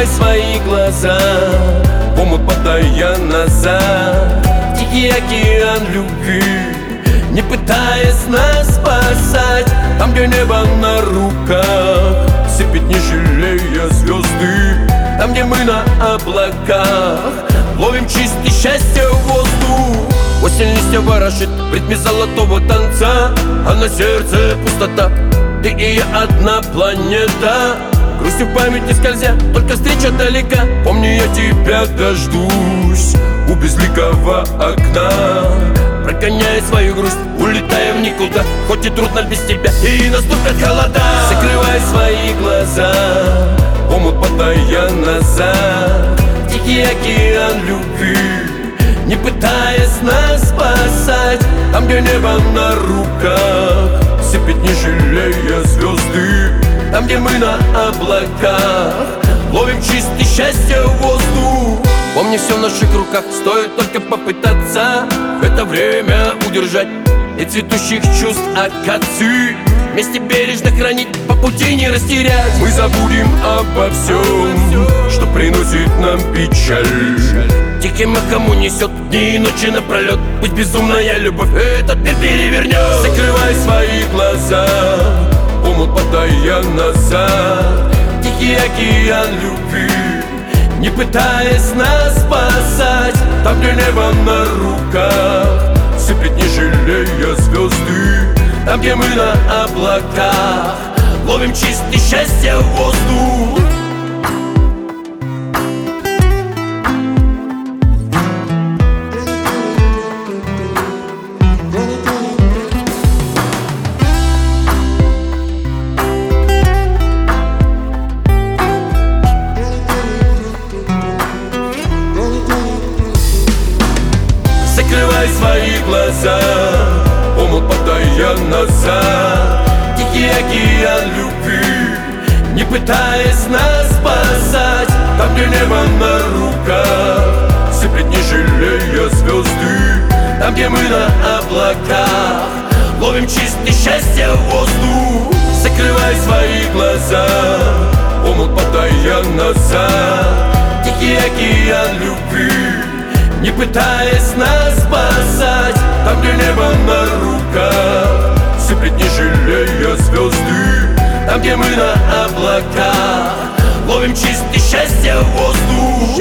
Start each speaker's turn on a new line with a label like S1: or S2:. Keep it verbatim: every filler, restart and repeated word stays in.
S1: Закрывай свои глаза, омут падая назад. Тихий океан любви, не пытаясь нас спасать. Там, где небо на руках сыпет, не жалея звезды. Там, где мы на облаках ловим чистый счастье в воздух. Осень листья ворошит в ритме золотого танца, а на сердце пустота. Ты и я одна планета, грустью в памяти скользя, только встреча далека. Помни, я тебя дождусь у безликого окна, прогоняя свою грусть, улетая в никуда. Хоть и трудно без тебя, и наступят холода. Закрывай свои глаза, омут падая назад. Тихий океан любви, не пытаясь нас спасать. Там, где небо на руках сыпет, не жалея звезды. Там, где мы на облаках ловим чистый счастье в воздух. Помни, все в наших руках, стоит только попытаться это время удержать и цветущих чувств акации вместе бережно хранить, по пути не растерять. Мы забудем обо всем, что приносит нам печаль. Тихим эхом унесет дни и ночи напролет. Пусть безумная любовь этот мир перевернет. Закрывай свои глаза, омут падая назад. Тихий океан любви, не пытаясь нас спасать. Там, где небо на руках сыпет, не жалея звезды. Там, где мы на облаках ловим чистый счастье в воздух. Закрывай свои глаза, омут падая назад. Тихий океан любви, не пытаясь нас спасать. Там, где небо на руках сыпет, не жалея звезды. Там, где мы на облаках ловим чистый счастье в воздух. Закрывай свои глаза, омут падая назад. Тихий океан любви, не пытаясь нас спасать. Там, где небо на руках сыпет, не жалея звезды. Там, где мы на облаках ловим чистый счастье в воздух.